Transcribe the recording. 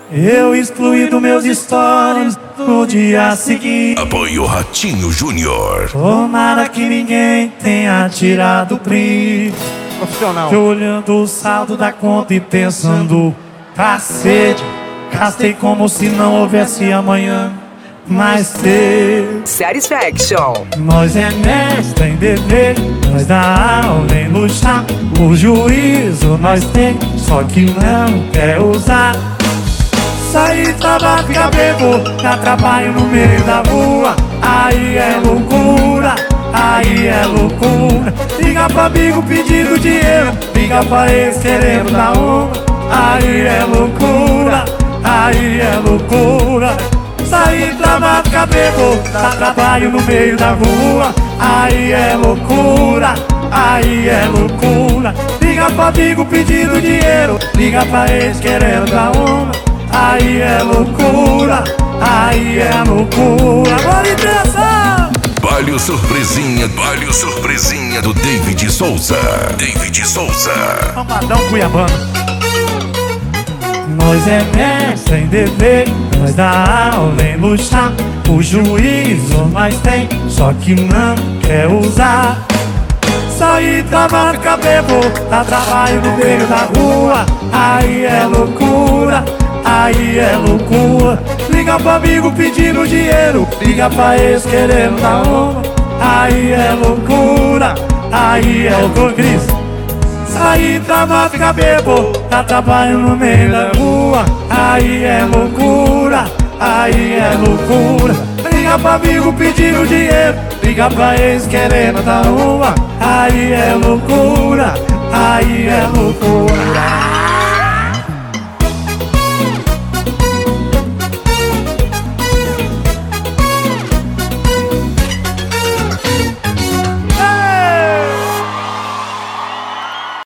Eu excluí dos meus stories no dia seguinte. Apoio Ratinho Júnior. Tomara que ninguém tenha tirado print. Profissional. Olhando o saldo da conta e pensando: cacete, gastei como se não houvesse amanhã. Mas ter Satisfaction. nós é mestre em dever, nós dá aula em luxar. O juízo nós tem, só que não quer usar. Sair, trabalhar, ficar bebo, dá trabalho no meio da rua. Aí é loucura, aí é loucura. Liga pra amigo pedindo dinheiro, liga pra ex querendo dar uma. Aí é loucura, aí é loucura. Sair, trabalhar, ficar bebo, dá trabalho no meio da rua. Aí é loucura, aí é loucura. Liga pra amigo pedindo dinheiro, liga pra ex querendo dar uma. Aí é loucura, aí é loucura. Bora interessar! Baile surpresinha do David Souza. David Souza. Amadão Cuiabano. Nós é mestre em dever, nós dá aula em luxar. O juízo nós tem, só que não quer usar. Sair, trabalhar, ficar bebo, dá trabalho no meio da rua. Aí é loucura, aí é loucura. Liga pro amigo pedindo dinheiro, liga pra ex querendo dar uma. Aí é loucura, aí é loucura, Cris. Sair, trabalhar, ficar bebo, dá trabalho no meio da rua. Aí é loucura, aí é loucura. Liga pra amigo pedindo dinheiro, liga pra ex querendo dar uma. Aí é loucura, aí é loucura.